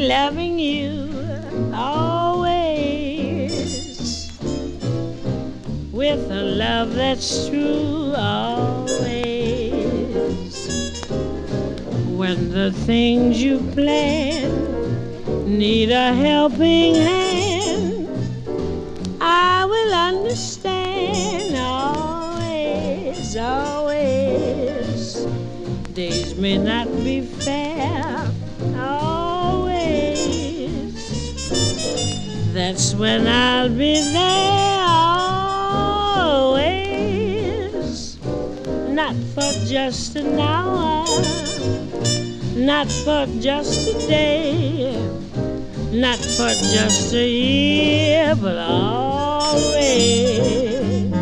loving you always with a love that's true always. When the things you plan need a helping hand, I will understand always, always. Days may not be fair always. That's when I'll be there always. Not for just an hour, not for just a day, not for just a year, but always.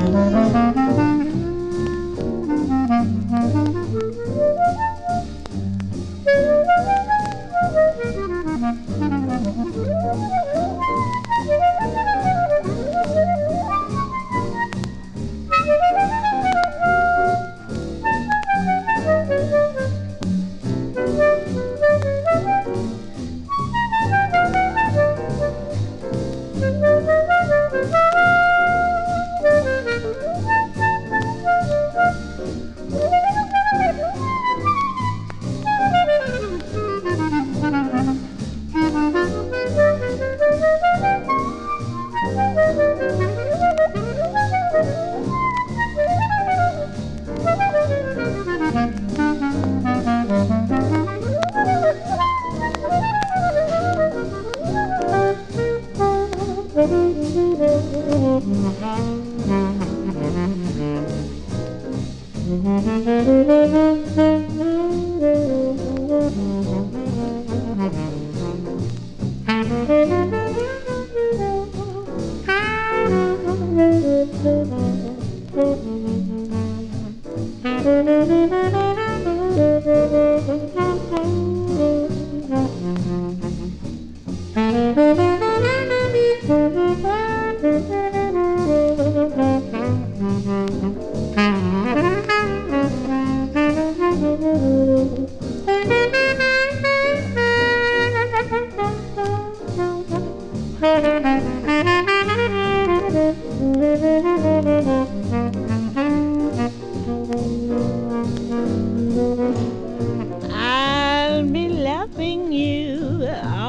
I'll be loving you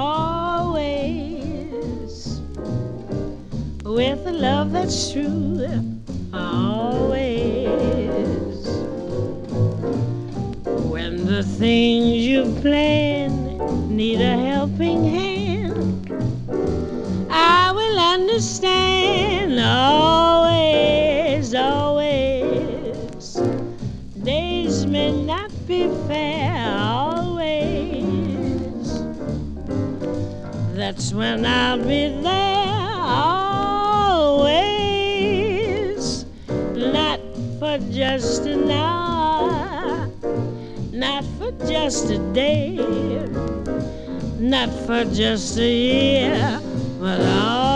always with a love that's true always. When the things you plan need a helping hand, I will understand always, always. Days may not be fair always. That's when I'll be there always. Not for just an hour, not for just a day, not for just a year, but all